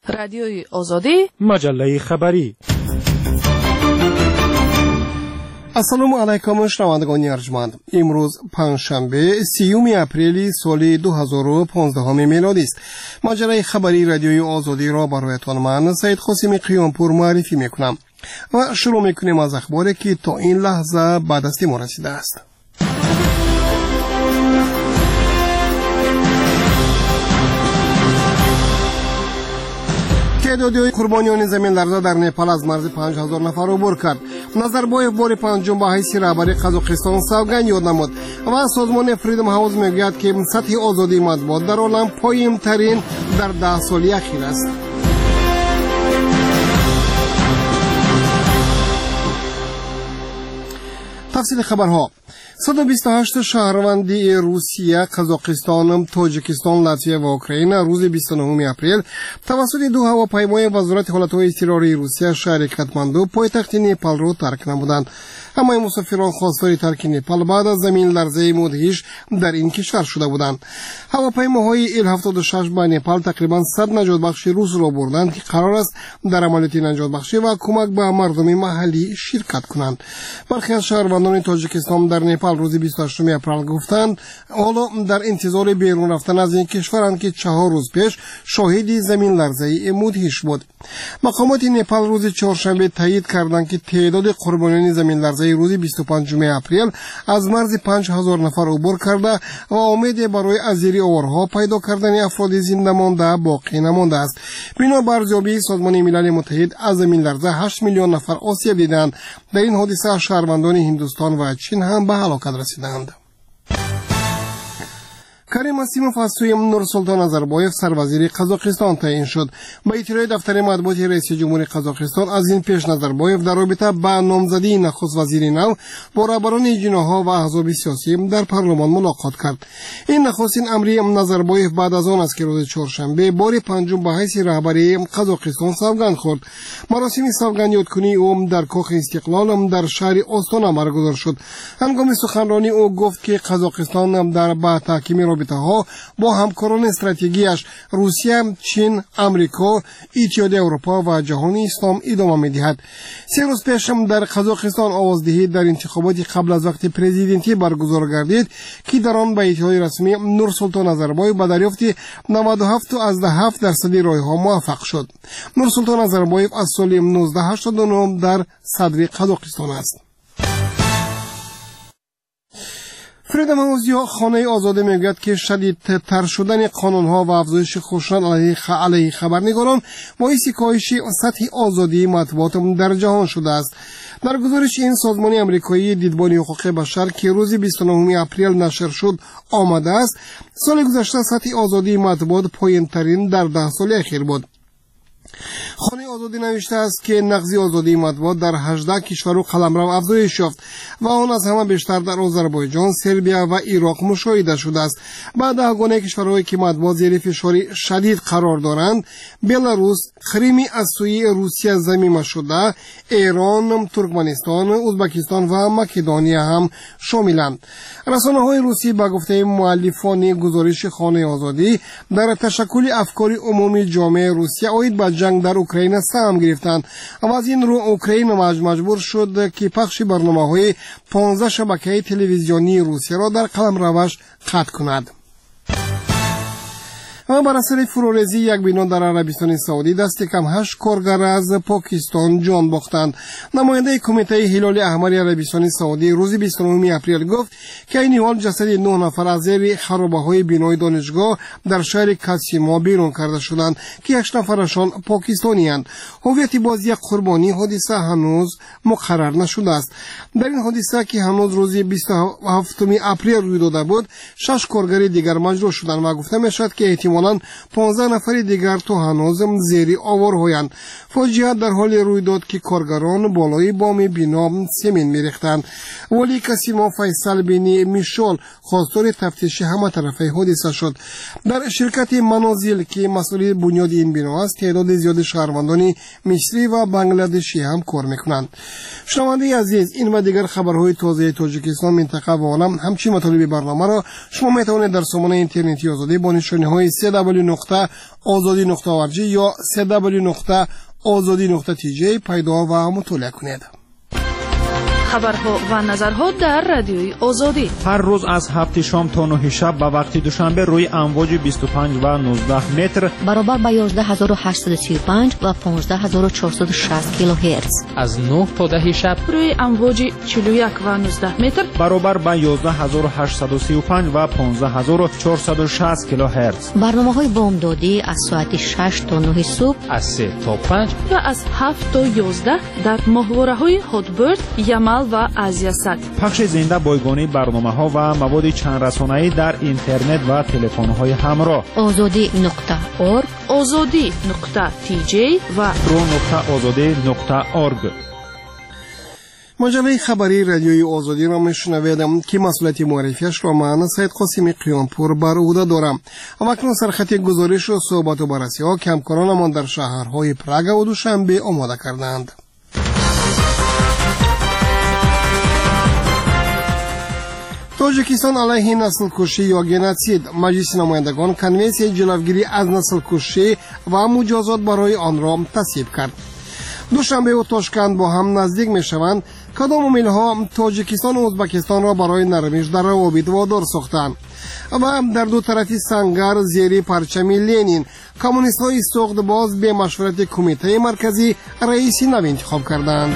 رادیوی آزادی، مجله خبری. السلام علیکم شنوندگان ارجمند. امروز پنجشنبه 30 اپریل سال 2015 میلادی است. مجله خبری رادیوی آزادی را برایتان من سید قاسم قیامپور معرفی میکنم و شروع میکنیم از اخباری که تا این لحظه به دست ما رسیده است. تعدادی قربانیان زمین لرزه در نپال از مرز 5000 نفر عبور کرد. نظربایف بار پنجم به حیث رهبری قزاقستان سوگند یاد نمود و سازمان فریدم هاوس میگوید که سطح آزادی مطبوعات در عالم پایین‌ترین در 10 سال اخیر است. تفصیل خبرها: 128 شهروندی روسیه، قزاقستان، تاجیکستان، لاتویه و اوکراین روز 29 اپریل توسط دو هواپیمای وزارت حالتهای اضطراری روسیه شهر کاتماندو پایتخت نپال را ترک نمودند. همه مسافران خواستار ترک نپال بعد از زمین لرزه مدهش در این کشور شده بودند. هواپیماهای ایل-76 به نپال تقریبا 100 نجات بخش روس را بردند که قرار است در عملیات نجات بخشی و کمک به مردم محلی شرکت کنند. برخی از شهروندان تاجیکستان در نپال روز 28 اپریل گفتند حالا در انتظار بیرون رفتن از این کشورند که 4 روز پیش شاهد زمین لرزه مدهش بود. مقامات نپال روز چهارشنبه تایید کردند که تعداد قربانیان زمین لرزه روز 25 اپریل از مرز 5000 نفر عبور کرده و امید برای ارزیابی آورها پیدا کردن افراد زنده مانده باقی نمانده است. بنا بر ارزیابی سازمان ملل متحد از زمین لرزه 8 میلیون نفر آسیب دیدند. در این حادثه شهروندان هندوستان و چین هم به هلاکت رسیدند. کریم اسیموف از سوی نورسلطان نظربایف سروزیر قزاقستان تعیین شد. با اطلاع دفتر مطبوعات رئیس جمهور قزاقستان از این پیش نظربایف در رابطه با نامزدی نخست وزیر نو با رهبران جناح‌ها و احزاب سیاسی در پارلمان ملاقات کرد. این نخستین امری نظربایف بعد از آن است که روز چهارشنبه بار پنجم به حیث رهبری قزاقستان سوگند خورد. مراسم سوگند یادکنی او در کاخ استقلال در شهر آستانه برگزار شد. هنگام سخنرانی او گفت که قزاقستان در با تحکیم ها با همکاران استراتژیکش روسیه، چین، امریکا، اتحادیه اروپا و جهان اسلام ادامه می‌دهد. 3 روز پیش در قزاقستان آوازدهی در انتخابات قبل از وقت پرزیدنتی برگزار گردید که در آن به اطلاع رسمی نورسلطان نظربایف به دریافت 97.7% رای‌ها موفق شد. نورسلطان نظربایف از سال 1989 در صدر قزاقستان است. فریدم هاوس یا خانه آزاده میگوید که شدیدتر شدن قانونها و افزایش خشونت علیه خبرنگاران باعث کاهش سطح آزادی مطبوعات در جهان شده است. در گزارش این سازمان آمریکایی دیدبان حقوق بشر که روز 29 اپریل نشر شد آمده است سال گذشته سطح آزادی مطبوعات پایین‌ترین در 10 سال اخیر بود. خانه آزادی نوشته است که نقض آزادی مطبوعات در 18 کشور و قلمرو افزایش یافت و آن از همه بیشتر در آذربایجان، سربیا و عراق مشاهده شده است. بعد از گونه کشورهایی که مطبوعات زیر فشار شدید قرار دارند، بلاروس، کریم از سوی روسیه ضمیمه شده، ایران، ترکمنستان، ازبکستان و مکدونیا هم شاملند. رسانه‌های روسی به گفته مؤلفان گزارش خانه آزادی در تشکل افکار عمومی جامعه روسیه آید به جنگ در اوکراین سهم گرفتند و از این رو اوکراین مجبور شد که پخش برنامه‌های 15 شبکه تلویزیونی روسیه را در قلمروش قطع کند. و بر اثر فروریزی یک بنا در عربستان سعودی دست کم 8 کارگر از پاکستان جان باختند. نماینده کمیته هلال احمر عربستان سعودی روز 29 اپریل گفت که این حال جسد 9 نفر از زیر خرابه‌های بنای دانشگاه در شهر کاسیما بیرون کرده شدند که 8 نفرشان پاکستانی‌اند. هویت بازی قربانی حادثه هنوز مقرر نشده است. در این حادثه که هنوز روز 27 اپریل روی داده بود 6 کارگر دیگر مجروح شدند و گفته می‌شود که احتمالاً 15 نفر دیگر تو هنوز زیر آوارهایند. فاجعه در حال روی داد که کارگران بالای بام بنا سمین می‌ریختند. ولی کاسیما فیصل بن میشال خواستار تفتیش همه طرفه حادثه شد. در شرکت منازل که مسئول بنیاد این بنا است تعداد زیاد شهروندان مصری و بنگلادشی هم کار می‌کنند. شنونده عزیز، این و دیگر خبرهای تازه تاجیکستان، منطقه و عالم همچنین مطالب برنامه را شما می‌توانید در سامانه اینترنتی آزادی با نشانه‌های www.azadi.org یا www.azadi.tj پیدا و مطالعه کنید. خبرها و نظرها در رادیوی آزادی هر روز از 7 شام تا 9 شب به وقت دوشنبه روی امواج 25 و 19 متر برابر با 11835 و 15460 کیلوهرتز. از 9 تا 10 شب روی امواج 41 و 19 متر برابر با 11835 و 15460 کیلوهرتز. برنامه‌های بامدادی از ساعت 6 تا 9 صبح، از 3 تا 5 و از 7 تا 11 در ماهواره‌های هاتبرد، یمل و آزیاسات. پخش زنده بایگانی برنامه‌ها و مواد چند رسانه‌ای در اینترنت و تلفن‌های همراه. azadi.org، azadi.tj و pro.azadi.org. مجله خبری رادیوی آزادی را میشنوید که مسئولیت معرفیش را من سید قاسمی قیامپور بر عهده دارم. و اکنون سرخط گزارش و صحبت و بررسی ها که همکارانمان در شهرهای پراگ و دوشنبه آماده کردند. تاجیکستان علیه نسل کشی یا گنوسید. مجلس نمایندگان کنونسیون جلوگیری از نسل کشی و مجازات برای آن را تصویب کرد. دوشنبه و تاشکند با هم نزدیک می شوند. کدام امیلها تاجیکستان و ازبکستان را برای نرمش در روابط وادار ساختند و در دو طرفی سنگر زیر پرچم لنین کمونیست های سوخت باز به مشورت کمیته مرکزی رئیسی نو انتخاب کردند.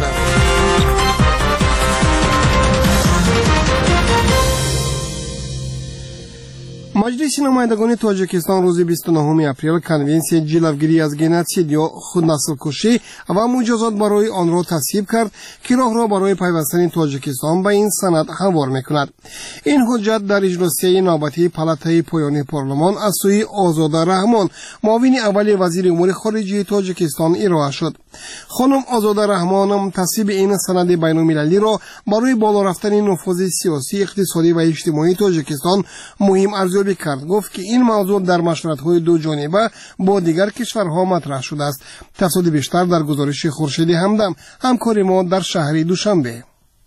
مجلس نمایندگان تاجیکستان روز 29 اپریل کنونسیون جلوگیری از گنوسید یا خود نسل کشی و مجازات برای آن را تصویب کرد که راه را برای پیوستن تاجیکستان به این سند هموار می‌کند. این حجت در اجلاسی نوبتی پالاتای پایانی پارلمان از سوی آزاده رحمان معاون اول وزیر امور خارجه تاجیکستان ارائه شد. خانم آزاده رحمان تصویب این سند بین‌المللی را برای بالا رفتن نفوذ سیاسی، اقتصادی و اجتماعی تاجیکستان مهم ارزیابی کرد. گفت که این موضوع در مشورت‌های دو جانبه با دیگر کشورها مطرح شده است. تفصیل بیشتر در گزارش خورشیدی همدم همکار ما در شهر دوشنبه.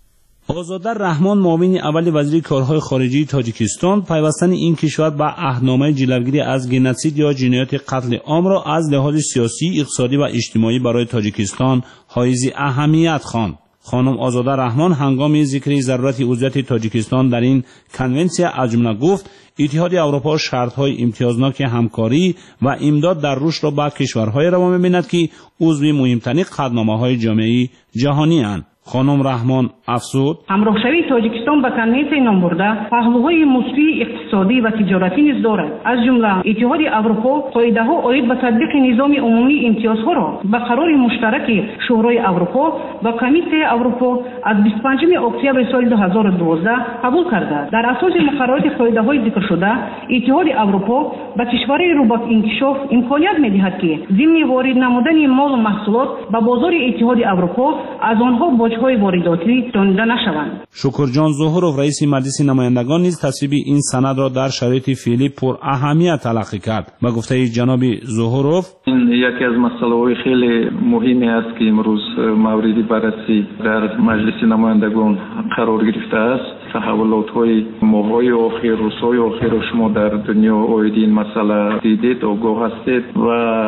آزاده رحمان معاون اول وزیر کارهای خارجی تاجیکستان پیوستن این کشور به عهدنامه جلوگیری از گنوسید یا جنایات قتل عام را از لحاظ سیاسی، اقتصادی و اجتماعی برای تاجیکستان حائز اهمیت خواند. خانم آزاده رحمان هنگام ذکر ضرورت عضویت تاجیکستان در این کنونسیون از جمله گفت اتحاد اروپا شرط‌های امتیازناک همکاری و امداد در رشد را به کشورهای روا می‌بیند که عضو مهمترین قطعنامه‌های جامعه جهانی اند. خانم رحمان افزود همراهشوی تاجیکستان با کنونسیون نام برده پهلوهای مثبت اقتصادی و تجارتی نیز دارد. از جمله اتحاد اروپا قاعده‌ها عاید به تطبیق نظام عمومی امتیازها را به قرار مشترک شورای اروپا و کمیته اروپا از 25 اکتبر سال 2012 قبول کرده. در اساس مقررات قاعده‌های ذکر شده اتحاد اروپا به کشورهای رو به انکشاف امکانیت می‌دهد که ضمن وارد نمودن مال و محصولات به بازار اتحاد اروپا از آنها های وارداتی دانده نشوند. شکرجان ظهورов رئیس مجلس نمایندگان نیز تصویب این سند را در شرایط فعلی پر اهمیت تلقی کرد. با گفته جناب ظهورov این یکی از مسائل خیلی مهمی است که امروز مورد بررسی در مجلس نمایندگان قرار گرفته است. تحولات‌های ماه‌های آخر، روزهای آخر شما در دنیا اوید این مسئله دیدید، آگاه هستید و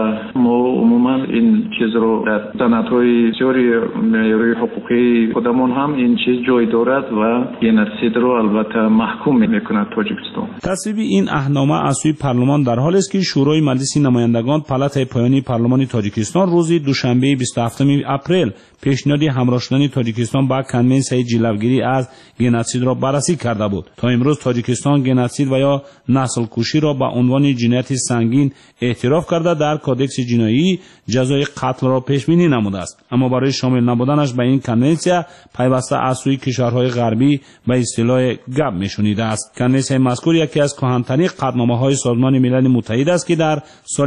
ما عموما این چیز رو در سندهای بسیاری معیاری حقوقی خودمون هم این چیز جای دارد و گنوسید رو البته محکوم می‌کند تاجیکستان. تصویب این عهدنامه از سوی پارلمان در حالی است که شورای مجلس نمایندگان پالاتای پایانی پارلمان تاجیکستان روز دوشنبه 27 اپریل پیشنهاد همراه شدن تاجیکستان با کنونسیون جلوگیری از گنوسید را بررسی کرده بود. تا امروز تاجیکستان گنوسید و یا نسل کشی را به عنوان جنایت سنگین اعتراف کرده در کودکس جنایی جزای قتل را پیش بینی نموده است. اما برای شامل نبودنش به این کنونسیون پیوسته از سوی کشورهای غربی به اصطلاح گپ میشنیده است. کنونسیون مذکور یکی از کهن‌ترین قطعنامه‌های سازمان ملل متحد است که در سال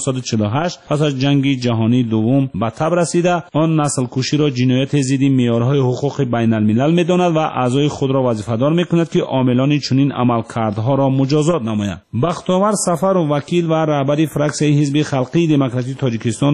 1948 پس از جنگ جهانی دوم به تب رسیده آن نسل کشی را جنایت ضد معیارهای حقوق بین الملل می‌داند و اعضای خود را وظیفه‌دار می‌کند که عاملان چنین عملکردها را مجازات نمایند. بختاور سفر و وکیل و رهبر فراکسیون حزب خلقی دموکراسی تاجیکستان در پارلمان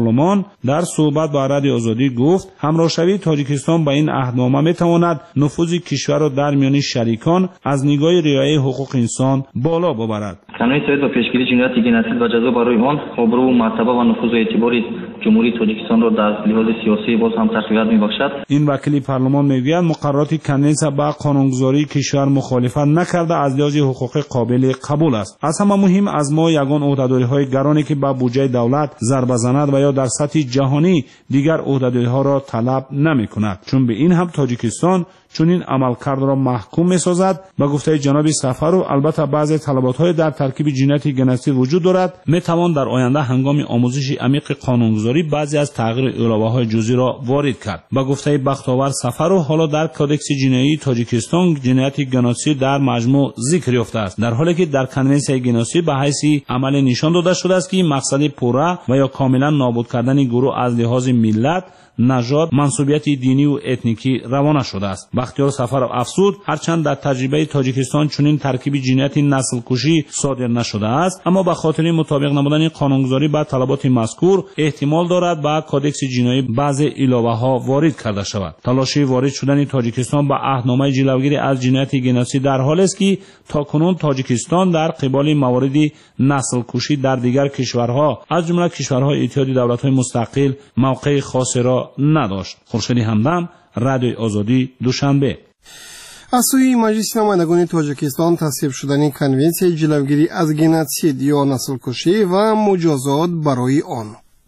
پارلمان در صحبت با رادیو آزادی گفت همراهشوی تاجیکستان با این عهدنامه میتواند نفوذ کشور را در میان شریکان از نگاه رعایت حقوق انسان بالا ببرد. قانون سوئد با پیشگیری جنایت جنسی و جزا برای آن آبرو و مرتبه و نفوذ و اعتبار جمهوری تاجیکستان را در لحاظ سیاسی باز هم تقویت می‌بخشد. این وکیل پارلمان میگوید مقررات کنونسیون با قانونگذاری کشور مخالفت نکرده از لحاظ حقوق قابل قبول است. از همه مهم از ما یگان عهدهداری‌های گرانی که با بودجه دولت ضربه زند و یا در سطح جهانی دیگر عهدهداری‌ها را طلب نمی‌کند، چون به این هم تاجیکستان چون این عملکرد را محکوم می‌سازد. با گفته جناب سفرو البته بعضی طلبات‌های در ترکیب جنایت جنسی وجود دارد، می‌توان در آینده هنگام آموزش عمیق قانونگذاری بعضی از تغییر علاوه‌های جزئی را وارد کرد. با گفته بختاور سفرو حالا در کدکس جنایی تاجیکستان جنایت جنسی در مجموع ذکر یافته است، در حالی که در کنونسیون جنسی به حیث عمل نشان داده شده است که مقصد پورا و یا کاملا نابود کردن گروه از لحاظ ملت، نژاد، منسوبیت دینی و اتنیکی روانه شده است. بختیار سفرو افزود هرچند در تجربه تاجیکستان چنین ترکیب جنایت نسل کشی صادر نشده است، اما به خاطر مطابق نبودن قانونگذاری با طلبات مذکور احتمال دارد با کدکس جنایی بعضی علاوه‌ها وارد کرده شود. تلاشی وارد شدن تاجیکستان با عهدنامه جلوگیری از جنایت جنسی در حالی است که تاکنون تاجیکستان در قبال موارد نسل کشی در دیگر کشورها از جمله کشورهای اتحاد دولت‌های مستقل موقع خاصی را نداشت. خورشید همدم، رادیو آزادی، دوشنبه. از سوی مجلس نمایندگان تاجیکستان تصویب شدن کنونسیون جلوگیری از گنوسید یا نسل کشی و مجازات برای آن.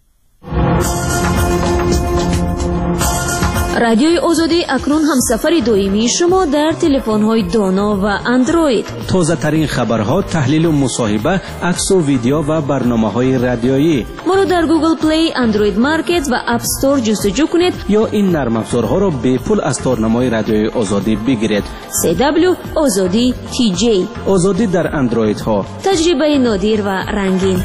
رادیوی آزادی اکنون همسفر دائمی شما در تلفن‌های دانا و اندروید. تازه ترین خبرها، تحلیل و مصاحبه، عکس و ویدیو و برنامه‌های رادیویی. ما را در گوگل پلی، اندروید مارکت و اپ استور جستجو کنید یا این نرم افزارها را به پول از تارنمای رادیوی آزادی بگیرید. CW آزادی TJ. آزادی در اندروید ها. تجربه نادر و رنگین.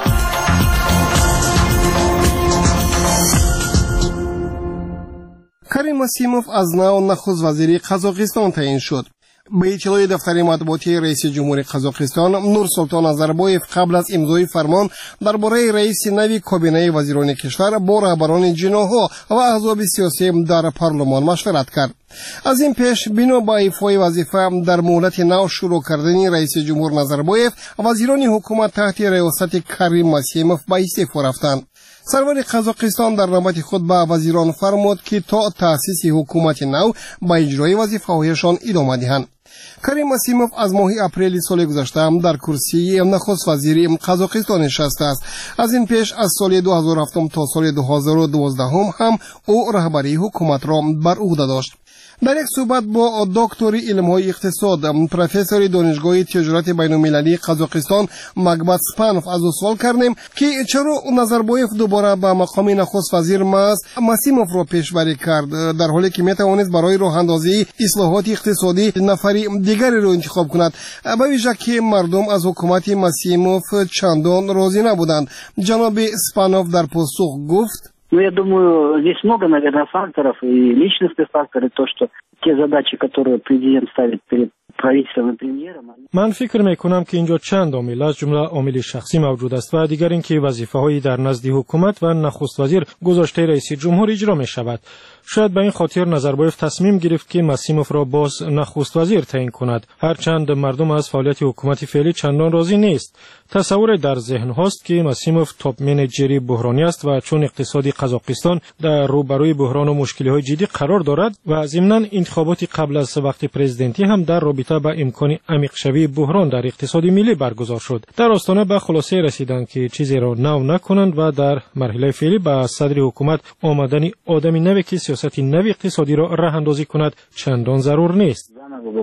کریم مسیموف از نو نخست وزیر قزاقستان تعیین شد. به اطلاع دفتر مطبوعاتی رئیس جمهور قزاقستان نورسلطان نظربایف قبل از امضای فرمان درباره رئیس نوی کابینه وزیران کشور با رهبران جناح‌ها و احزاب سیاسی در پارلمان مشورت کرد. از این پیش بنا به ایفای وظیفه در مهلت نو شروع کردن رئیس جمهور نظربایف وزیران حکومت تحت ریاست کریم مسیموف به استعفا رفتند. سرور قزاقستان در نوبت خود به وزیران فرمود که تا تأسیس حکومت نو به اجرای وظیفه‌هایشان ادامه دهند. کریم مسیموف از ماه اپریل سال گذشته در کرسی نخست وزیر قزاقستان نشسته است. از این پیش از سال 2007 تا سال 2012 هم او رهبری حکومت را بر عهده داشت. در یک صحبت با دکتر علم‌های اقتصاد پروفسور دانشگاه تجارت بین‌المللی قزاقستان مگبت سپانوف از او سوال کردیم که چرا نظربایف دوباره به مقام نخست وزیر مسیموف را پیشبری کرد در حالی که میتوانست برای راه اندازی اصلاحات اقتصادی نفری دیگری را انتخاب کند، به ویژه که مردم از حکومت مسیموف چندان راضی نبودند. جناب سپانوف در پاسخ گفت: Ну, я думаю, здесь много, наверное, факторов и личностных факторов, то, что те задачи, которые президент ставит перед правительством и премьером. من فکر میکنم که اینجا چند عامل از جمله عامل شخصی موجود است و دیگر اینکه وظیفه‌هایی در نزد حکومت و نخست وزیر گذاشته رئیس جمهور اجرا می شود. شاید به این خاطر نظربایف تصمیم گرفت که مسیموف را باز نخست وزیر تعیین کند، هرچند مردم از فعالیت حکومت فعلی چندان راضی نیست. تصور در ذهن هاست که مسیموف تاپ منیجری بحرانی است و چون اقتصادی قزاقستان در روبروی بحران و مشکل‌های جدی قرار دارد و ضمناً انتخابات قبل از وقت پرزیدنتی هم در رابطه با امکان عمیق شوی بحران در اقتصاد ملی برگزار شد. در آستانه به خلاصه رسیدند که چیزی را نو نکنند و در مرحله فعلی به صدر حکومت آمدن آدمی نوی که سیاست نوی اقتصادی را راه اندازی کند چندان ضرور نیست.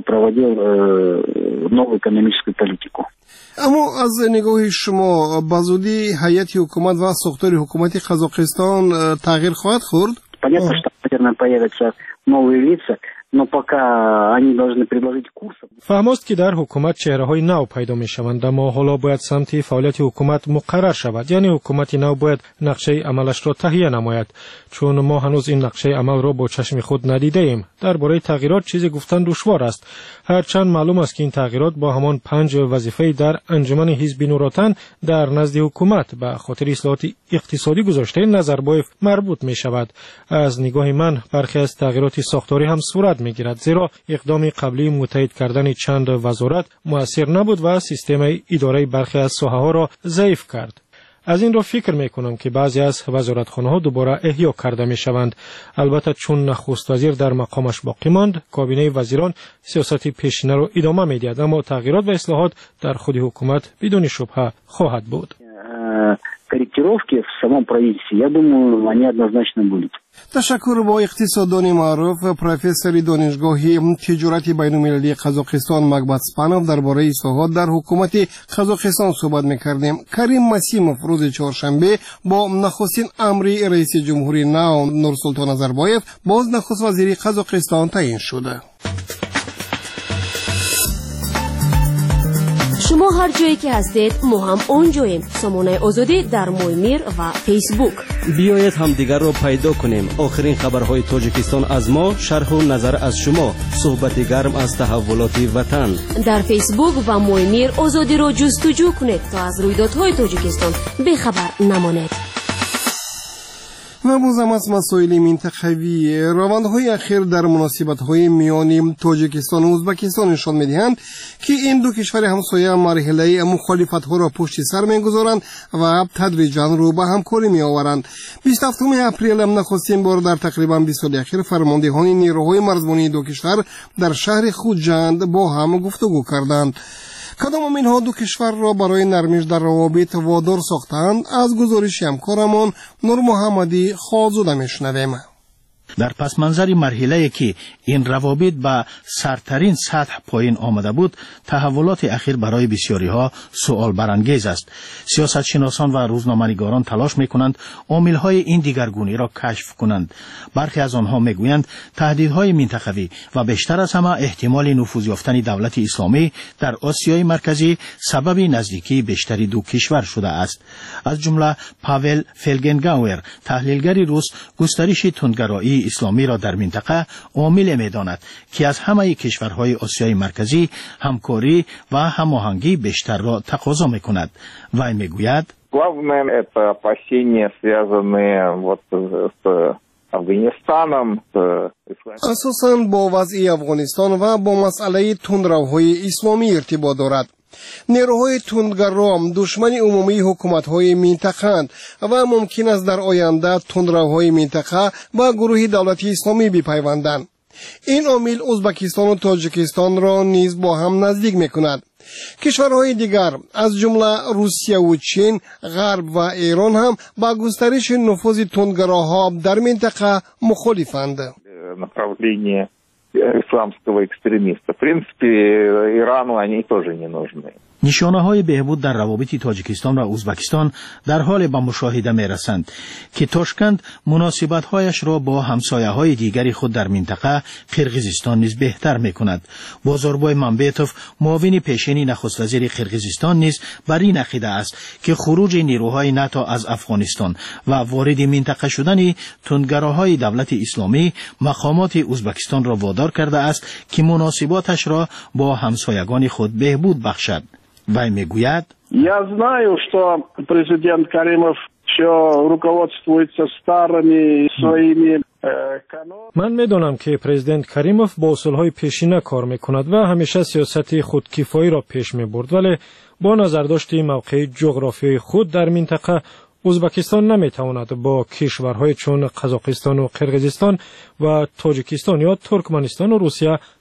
اما از نگاه شما بزودی هیئت حکومت و ساختار حکومت قزاقستان تغییر خواهد خورد؟ Понятно, что, наверное, появятся новые лица, но пока они должны предложить курс. فهماست که در حکومت چهره‌های نو پیدا می‌شوند، اما حالا باید سمت فعالیت حکومت مقرر شود. یعنی حکومت نو باید نقشه عملش را تهیه نماید، چون ما هنوز این نقشه عمل را با چشم خود ندیده ایم. درباره تغییرات چیزی گفتن دشوار است، هرچند معلوم است که این تغییرات با همان 5 وظیفه در انجمن حزب نوراتن در نزد حکومت به خاطر اصلاحات اقتصادی گذاشته نظربایف مربوط می‌شود. از نگاه من برخی از تغییرات ساختاری هم صورت می‌گیرد، زیرا اقدام قبلی متحد کردن چند وزارت مؤثر نبود و سیستم اداره برخی از ساحه‌ها را ضعیف کرد. از این را فکر می‌کنم که بعضی از وزارتخانه‌ها دوباره احیا کرده می‌شوند. البته چون نخست وزیر در مقامش باقی ماند، کابینه وزیران سیاست پیشینه را ادامه می‌دهد، اما تغییرات و اصلاحات در خود حکومت بدون شبهه خواهد بود. Корректировки в самом правительстве, я думаю, они однозначно будут. تشکر با اقتصاددان معروف پروفسور دانشگاه تجارت بین‌المللی قزاقستان مکبت سپانوف درباره اصلاحات در حکومت قزاقستان صحبت می‌کردیم. کریم مسیموف روز چهارشنبه با نخستین امر رئیس جمهوری نو نورسولطان نظربایف باز نخست وزیر قزاقستان تعیین شده. شما هر جایی که هستید ما هم اونجاییم. سامانه آزادی در مویمیر و فیسبوک. بیایید همدیگر را پیدا کنیم. آخرین خبرهای تاجیکستان از ما، شرح و نظر از شما، صحبت گرم از تحولات وطن. در فیسبوک و مویمیر آزادی را جستجو کنید تا از رویدادهای تاجیکستان بخبر نمانید. و بازم از مسائل منطقوی روندهای اخیر در مناسبت‌های میان تاجیکستان و ازبکستان نشان می‌دهند که این دو کشور همسایه مرحله مخالفت‌ها را پشت سر می‌گذارند و تدریجاً رو به همکاری می‌آورند. 27 اپریل نخستین بار در تقریباً 20 سال اخیر فرماندهان نیروهای مرزبانی دو کشور در شهر خوجند با هم گفتگو کردند. کدام اینها دو کشور را برای نرمش در روابط وادار ساختند؟ از گزارش همکارمان نور محمدی خوازوده میشنویم. در پس منظر مرحله‌ای که این روابط به سرترین سطح پایین آمده بود، تحولات اخیر برای بسیاری‌ها سوال برانگیز است. سیاستشناسان و روزنامه‌نگاران تلاش می‌کنند عامل‌های این دیگرگونی را کشف کنند. برخی از آنها می‌گویند تهدیدهای منطقوی و بیشتر از همه احتمال نفوذ یافتن دولت اسلامی در آسیای مرکزی سبب نزدیکی بیشتری دو کشور شده است. از جمله پاول فلگنگاور، تحلیلگر روس، گسترش تندگرایی اسلامی را در منطقه عامل می‌داند که از همه کشورهای آسیای مرکزی همکاری و هماهنگی بیشتر را تقاضا می‌کند. وی می‌گوید главное это опасения связанные вот с افغانستان اساساً با وضع افغانستان و با مسئله تندروهای اسلامی ارتباط دارد. نیروهای تندگرا دشمن عمومی حکومت‌های منطقه‌اند و ممکن است در آینده تندروهای منطقه با گروه دولتی اسلامی بپیوندند. این عامل ازبکستان و تاجیکستان را نیز با هم نزدیک می‌کند. کشورهای دیگر از جمله روسیه و چین، غرب و ایران هم با گسترش نفوذ تندگراها در منطقه مخالفند. направление исламского экстремиста. В принципе, Ирану они тоже не нужны. نشانه‌های بهبود در روابط تاجیکستان و ازبکستان در حال به مشاهده می‌رسند که تاشکند مناسبت‌هایش را با همسایه‌های دیگری خود در منطقه قرقیزستان نیز بهتر می‌کند. بازاربای ممبیتوف، معاون پیشین نخست وزیر قرقیزستان نیز بر این عقیده است که خروج نیروهای ناتو از افغانستان و وارد منطقه شدن تندگراهای دولت اسلامی مقامات ازبکستان را وادار کرده است که مناسباتش را با همسایگان خود بهبود بخشد. وی میگوید Я знаю, что президент Каримов все руководствуется старыми своими من میدانم که پرزیدنت کریموف با اصولهای پیشینه کار میکند و همیشه سیاست خودکفایی را پیش میبرد، ولی با نظرداشت موقع جغرافیایی خود در منطقه ازبکستان نمیتواند با کشورهای چون قزاقستان و قرقیزستان و تاجیکستان یا ترکمنستان و روسیه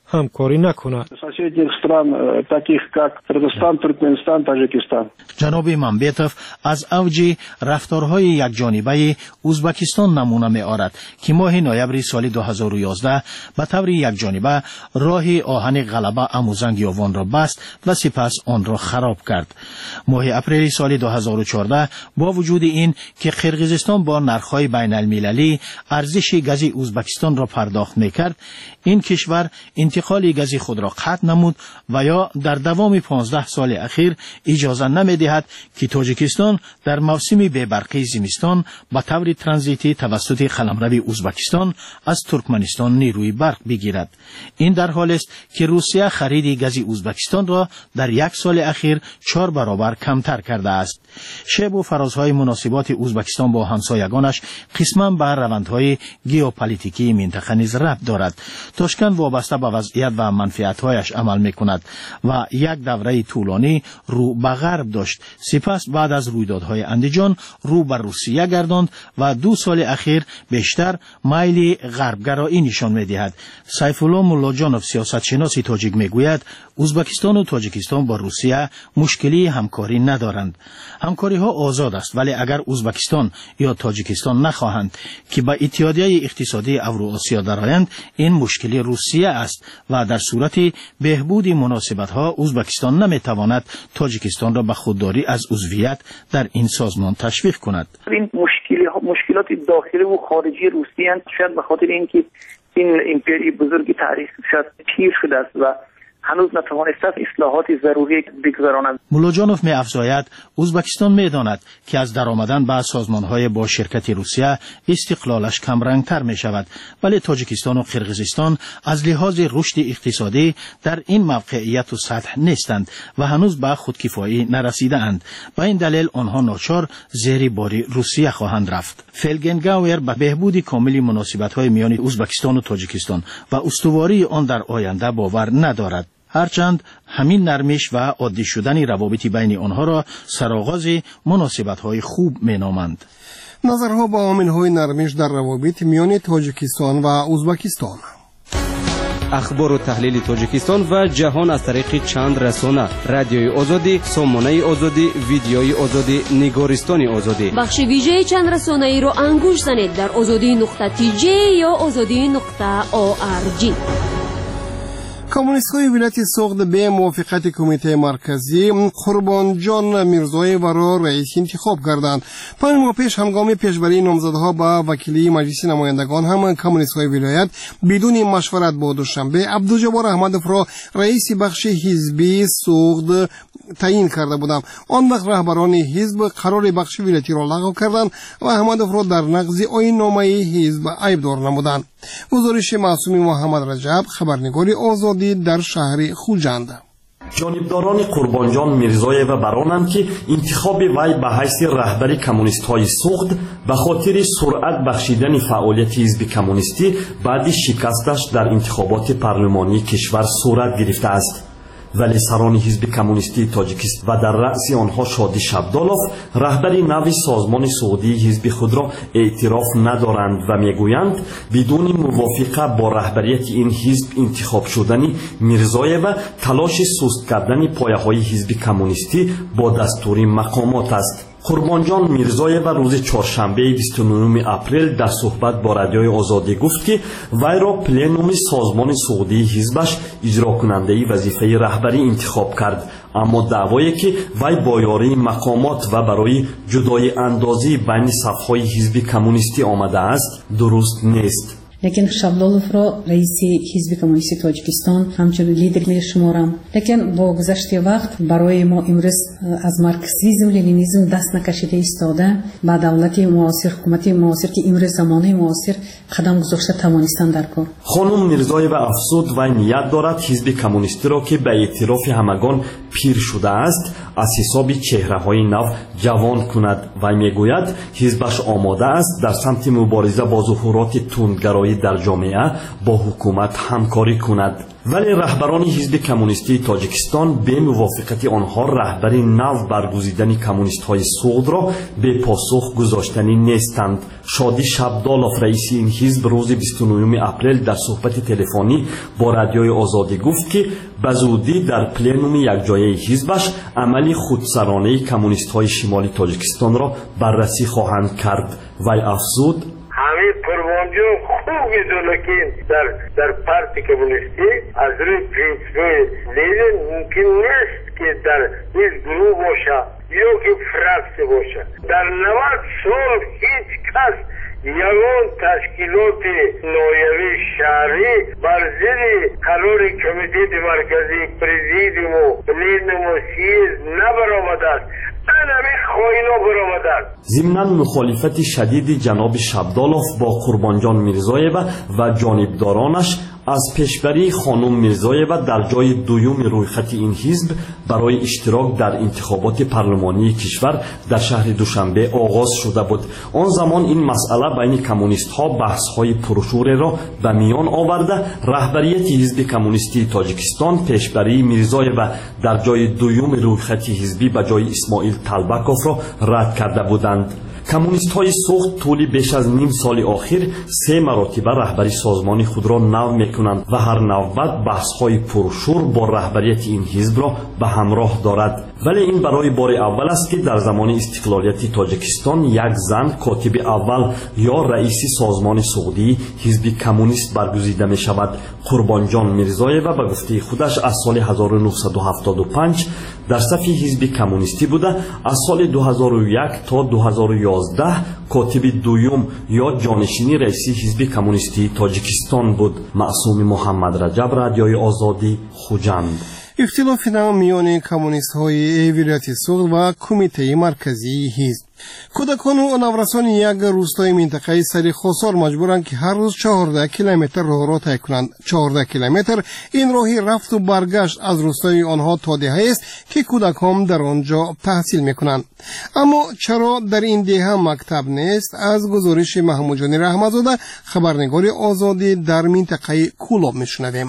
همکاری نکند. Соседних стран, таких как Кыргызстан, Туркменистан, Таджикистан. جناب ممبیتوف از اوج رفتارهای یکجانبه ازبکستان نمونه می آورد که ماه نوامبر سال 2011 به طور یکجانبه راه آهن غلبه اموزنگ یوان را بست و سپس آن را خراب کرد. ماه اپریل سال 2014 با وجود این که قرقیزستان با نرخ‌های بین المللی ارزش گاز ازبکستان را پرداخت می‌کرد، این کشور انتقال گاز خود را قطع نمود و یا در دوام 15 سال اخیر اجازه نمی‌دهد که تاجیکستان در موسم بی‌برقی زمستان به طور ترانزیتی توسط قلمرو ازبکستان از ترکمنستان نیروی برق بگیرد. این در حالی است که روسیه خرید گاز ازبکستان را در یک سال اخیر 4 برابر کمتر کرده است. شیب و فرازهای مناسبات ازبکستان با همسایگانش قسما به روندهای ژئوپلیتیکی منطقه نیز ربط دارد. تاشکند وابسته به وضعیت و منفعت‌هایش عمل می‌کند و یک دوره طولانی رو به غرب داشت. سپس بعد از رویدادهای اندیجان رو به روسیه گرداند و 2 سال اخیر بیشتر میل غربگرایی نشان می‌دهد. سیف الله ملاجانوف سیاستشناس تاجیک میگوید ازبکستان و تاجیکستان با روسیه مشکلی همکاری ندارند. همکاری ها آزاد است، ولی اگر ازبکستان یا تاجیکستان نخواهند که به اتحادیه اقتصادی اوراسیا درآیند، این مشکلی روسیه است و در صورت بهبود مناسبت ها ازبکستان نمیتواند تاجیکستان را به خودداری از عضویت در این سازمان تشویق کند. این مشکلات داخلی و خارجی روسیه اند، شاید به خاطر اینکه این امپری بزرگی تاریخ شاید پیر شده است و هنوز نتوانسته اصلاحات ضروری بگذراند. ملاجانوف می افزاید ازبکستان می داند که از درآمدن به سازمان‌های با شرکت روسیه استقلالش کمرنگتر می شود، ولی تاجیکستان و قرقیزستان از لحاظ رشد اقتصادی در این موقعیت و سطح نیستند و هنوز به خودکفایی نرسیده اند. به این دلیل آنها ناچار زیر بار روسیه خواهند رفت. فلگنگاور به بهبود کامل مناسبت‌های میان ازبکستان و تاجیکستان و استواری آن در آینده باور ندارد. هرچند همین نرمش و عادی شدن روابط بین آنها را سرآغاز مناسبت‌های خوب می‌نامند. نظرها با عامل‌های نرمش در روابط میان تاجیکستان و ازبکستان. اخبار و تحلیل تاجیکستان و جهان از طریق چند رسانه: رادیوی آزادی، سامانه آزادی، ویدیوی آزادی، نگارستان آزادی. بخش ویژه چند رسانه‌ای رو انگوش زنید در azadi.tj یا azadi.org. کمونیست های ولایت سوغد به موافقت کمیته مرکزی قربانجان میرزایف را رئیس انتخاب کردند. 5 ماه پیش هنگام پیشبری نامزدها به وکیلی مجلس نمایندگان هم کمونیست های ولایت بدون مشورت با دوشنبه عبدالجبار احمدوف را رئیس بخش حزبی سوغد تعیین کرده بودند. آن وقت رهبران حزب قرار بخش ولایتی را لغو کردند و احمدوف را در نقض آیین نامه حزب عیبدار نمودند. گزارش معصومی محمد رجب، خبرنگار آزادی در شهر خوجند. جانبداران قربانجان میرزایف برانند که انتخاب وی به حیث رهبری کمونیست‌های سوغد به خاطر سرعت بخشیدن فعالیت حزب کمونیستی بعد شکستش در انتخابات پارلمانی کشور صورت گرفته است. ولی سران حزب کمونیستی تاجیکستان و در رأس آنها شادی شبدالوف رهبری نو سازمان سعودی حزب خود را اعتراف ندارند و میگویند بدون موافقت با رهبریت این حزب انتخاب شدن میرزایف و تلاش سست کردن پایه‌های حزب کمونیستی با دستور مقامات است. قربانجان میرزایف روز چهارشنبه 29 اپریل در صحبت با رادیوی آزادی گفت که وی را پلنوم سازمان سعودی حزبش اجرا کننده وظیفه رهبری انتخاب کرد، اما دعوایی که وی با یاری مقامات و برای جدای اندازی بین صفهای حزب کمونیستی آمده است درست نیست. لیکن شابدالوف را رئیس حزب کمونیستی تاجیکستان همچنین لیدر میشمارم. لیکن با گذشت وقت برای ما امروز از مارکسیسم لنینیسم دست نکشیده ایستاده با دولت معاصر، حکومت معاصر که امروز زمانه معاصر قدم گذاشته توانستند در کار. خانم میرزایف افزود و نیت دارد حزب کمونیستی را که به اعتراف همگان پیر شده است از حساب چهره‌های نو جوان کند و میگوید حزبش آماده است در سمت مبارزه با ظهورات تندگرایی در جامعه با حکومت همکاری کند. ولی رهبران حزب کمونیستی تاجیکستان به موافقت آنها رهبری نو برگزیدن کمونیست های سغد را به پاسخ گذاشتنی نیستند. شادی شبدالوف رئیس این حزب روز 29 اپریل در صحبت تلفنی با رادیوی آزادی گفت که به زودی در پلنوم یکجایی حزبش عملی خودسرانه کمونیست های شمالی تاجیکستان را بررسی خواهند کرد. وی افزود: همه قربانجان خوب میدونه که در پارتی کمونیستی از روی پرینسیپ‌های لنین ممکن نیست که در این گروه باشه یا که فراکسی باشه. در 90 سال هیچ کس یگان تشکیلات نایبی شهری بر ضد قرار کمیته مرکزی پرزیدیوم و پلنوم و سیزد نبرآمده است. ضمناً مخالفت شدید جناب شبدالوف با قربانجان میرزایeva و جانبدارانش از پیشبری خانم میرزایeva در جای دوم رویخط این حزب برای اشتراک در انتخابات پارلمانی کشور در شهر دوشنبه آغاز شده بود. آن زمان این مسئله بین کمونیست ها بحث های پرشور را به میان آورده رهبریت حزب کمونیستی تاجیکستان پیشبری میرزایeva در جای دوم رویخط حزبی به جای اسماعیل طلبکوف را رد کرده بودند. کمونیست های سخت طول بیش از نیم سال آخر 3 مراتبه رهبری سازمان خود را نو میکنند و هر نوبت بحث های پرشور با رهبریت این حزب را به همراه دارد. ولی این برای بار اول است که در زمان استقلالیت تاجیکستان یک زن کاتب اول یا رئیس سازمان سعودی حزب کمونیست برگزیده می شود. قربانجان میرزایeva به گفته خودش از سال 1975 در صف حزب کمونیستی بوده. از سال 2001 تا 2011 کاتب دوم یا جانشینی رئیس حزب کمونیستی تاجیکستان بود. معصوم محمد رجب، رادیوی آزادی، خوجند. اختلاف نو میان کمونیست های ولایت سغد و کمیته مرکزی حزب. کودکان و نورسان یک روستای منطقه سری خسار مجبورند که هر روز 14 کیلومتر راه را طی کنند. 14 کیلومتر این راهی رفت و برگشت از روستای آنها تا دهه است که کودکان در آنجا تحصیل میکنند. اما چرا در این دهه مکتب نیست؟ از گزارش محمود جان رحمتزاده، خبرنگار آزادی در منطقه کولاب میشنویم.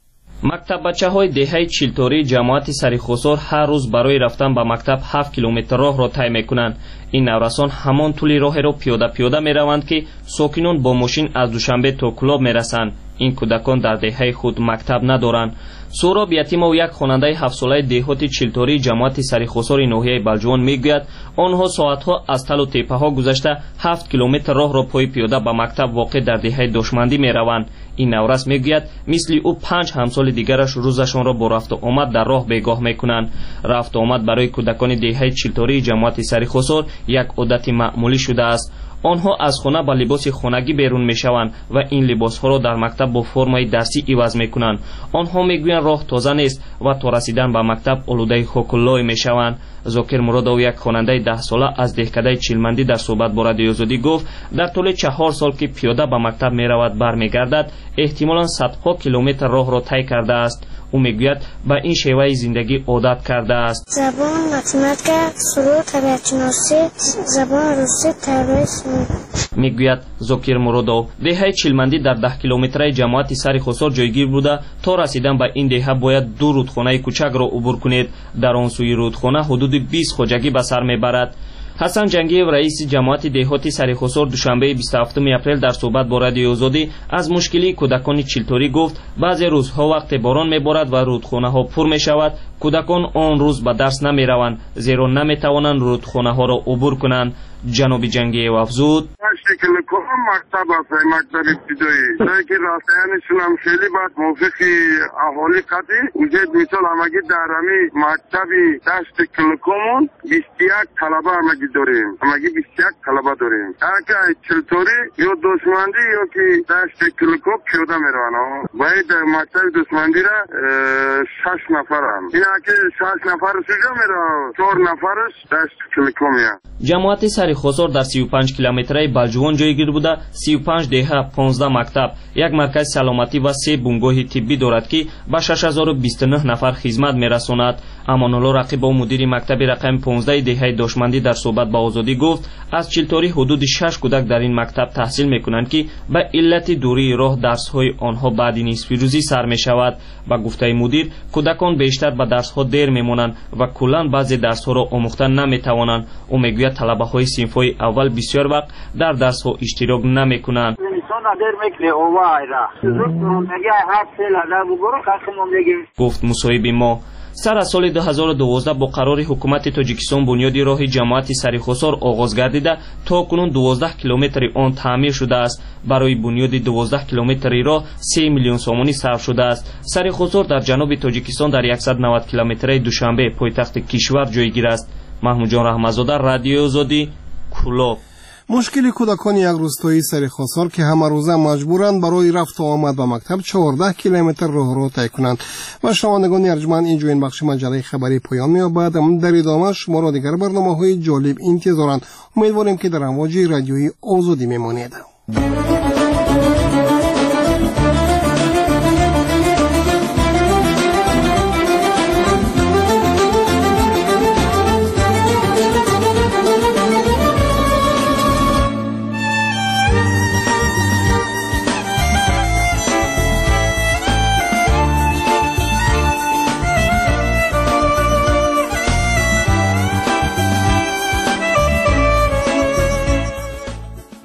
مکتب بچه‌های دهه چیلتوری جماعت سریخسار هر روز برای رفتن به مکتب 7 کیلومتر راه را طی میکنند. این نورسان همان طول راه را پیاده میروند که ساکنان با ماشین از دوشنبه تا کلاب میرسند. این کودکان در دهه خود مکتب ندارند. سوراب یتیمov یک خواننده 7 ساله دهات چیلتوری جماعت سریخسار ناحیه بلجوان میگوید آنها ساعتها از تل و تپه ها گذشته 7 کیلومتر راه را پای پیاده به مکتب واقع در دهه دشمندی میروند. این نورس میگوید مثل او 5 همسال دیگرش روزشان را با رفت و آمد در راه بیگاه میکنند. رفت و آمد برای کودکان دهه چیلتوری جماعت سریخسار یک عادت معمولی شده است. آنها از خانه با لباس خانگی بیرون میشوند و این لباس ها را در مکتب با فرمای درسی عوض میکنند. آنها میگویند راه تازه نیست و تا رسیدن به مکتب آلوده خوکلای میشوند. زاکر مرادov یک خواننده 10 ساله از دهکده چیلمندی در صحبت با رادیوی آزادی گفت در طول 4 سال که پیاده به مکتب میرود برمیگردد احتمالاً صدها کیلومتر راه را طی کرده است. او میگوید به این شیوه زندگی عادت کرده است. زبان، متماتیک، سرود، طبیعت شناسی، زبان روسی، تربیت. میگوید زاکر مرادov دهه چیلمندی در 10 کیلومتری جماعت سریخسار جایگیر بوده. تا رسیدن به این دهه باید 2 رودخانه کوچک را عبور کنید. در آن سوی رودخانه حدود 20 خوجگی به سر میبرد. حسن جنگیو رئیس جماعت دهاتی سریخسار دوشنبه 27 اپریل در صحبت با رادیوی آزادی از مشکلی کودکان چیلتوری گفت بعضی روزها وقت باران میبارد و رودخانه ها پر میشود. کودکان آن روز به درس نمیروند زیرا نمیتوانند رودخانه ها را عبور کنند. جناب جنگیو افزود شکل کام مکتب است، مکتب ابتدایی جایی که راستینشون هم خیلی باید موافق اهالی قدی وجود مثال همگی در همی مکتبی دشت کلکامون 21 طلبه همگی داریم، همگی 21 طلبه داریم. اگه چلتوری یا دشمندی یا که دشت کلکام پیاده میرون باید مکتب دشمندی را 6 نفر هم این اگه 6 نفر سوجا میره 4 نفرش دشت کلکامیه. جماعت سریخسار در 35 کیلومتری بلجوان جایگیر بوده. 35 دهه 15 مکتب، یک مرکز سلامتی و 3 بنگاه طبی دارد که به 6029 نفر خدمت میرساند. амонулло рақибов мудири мактаби рақами 15 деҳаи дошмандӣ дар суҳбат ба озодӣ гуфт аз чилторӣ ҳудуди 6 кӯдак дар ин мактаб таҳсил мекунанд ки ба иллати дурии роҳ дарсҳои онҳо баъди нисфирӯзӣ сар мешавад. ба гуфтаи мудир кӯдакон бештар ба дарсҳо дер мемонанд ва куллан баъзе дарсҳоро омӯхта наметавонанд. ӯ мегӯяд талабаҳои синфҳои аввал бисёр вақт дар дарсҳо иштирок намекунанд. гуфт мусоҳиби мо. сар аз соли 2012 бо қарори ҳукумати тоҷикистон бунёди роҳи ҷамоати Сарихусор оғоз гардида то кунун 12 километри он таъмир шудааст. барои бунёди 12 километри роҳ 3 миллион сомонӣ сарф шудааст. Сарихусор дар ҷануби тоҷикистон дар 190 километраи Душанбе пойтахти кишвар ҷойгир аст. маҳмуҷон раҳматзода, радиои озодӣ, Кӯлоб. мушкили кӯдакони як рӯстои Сарихусор ки ҳамарӯза маҷбуранд барои рафту омад ба мактаб 14 километр роҳро тай кунанд. ва шунавандагони арҷманд инҷо ин бахши маҷаллаи хабарӣ поён меёбад. дар идома шуморо дигар барномаҳои ҷолиб интизоранд. умедворем ки дар амвоҷи радиои озодӣ мемонед.